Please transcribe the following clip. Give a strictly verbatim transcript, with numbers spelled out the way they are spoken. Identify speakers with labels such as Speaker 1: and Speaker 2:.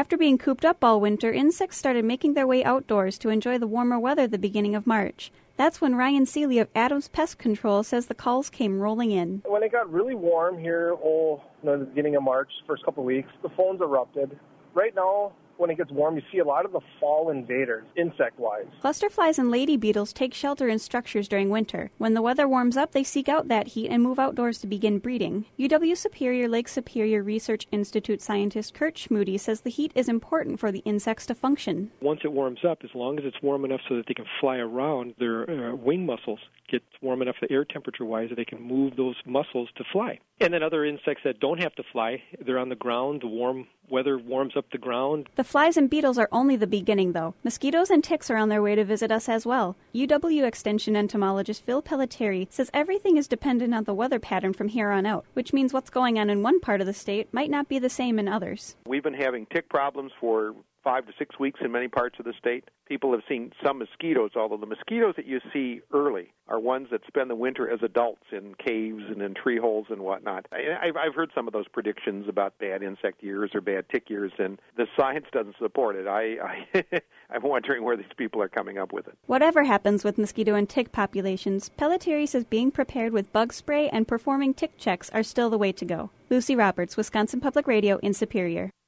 Speaker 1: After being cooped up all winter, insects started making their way outdoors to enjoy the warmer weather at the beginning of March. That's when Ryan Seeley of Adams Pest Control says the calls came rolling in.
Speaker 2: When it got really warm here, oh, you know, the beginning of March, first couple of weeks, the phones erupted. Right now, when it gets warm, you see a lot of the fall invaders, insect-wise.
Speaker 1: Cluster flies and lady beetles take shelter in structures during winter. When the weather warms up, they seek out that heat and move outdoors to begin breeding. U W-Superior Lake Superior Research Institute scientist Kurt Schmoody says the heat is important for the insects to function.
Speaker 3: Once it warms up, as long as it's warm enough so that they can fly around, their uh, wing muscles get warm enough air temperature-wise that they can move those muscles to fly. And then other insects that don't have to fly, they're on the ground, the warm weather warms up the ground.
Speaker 1: The flies and beetles are only the beginning, though. Mosquitoes and ticks are on their way to visit us as well. U W Extension entomologist Phil Pelletieri says everything is dependent on the weather pattern from here on out, which means what's going on in one part of the state might not be the same in others.
Speaker 4: We've been having tick problems for five to six weeks in many parts of the state. People have seen some mosquitoes, although the mosquitoes that you see early are ones that spend the winter as adults in caves and in tree holes and whatnot. I, I've heard some of those predictions about bad insect years or bad tick years, and the science doesn't support it. I, I, I'm wondering where these people are coming up with it.
Speaker 1: Whatever happens with mosquito and tick populations, Pelletieri says being prepared with bug spray and performing tick checks are still the way to go. Lucy Roberts, Wisconsin Public Radio in Superior.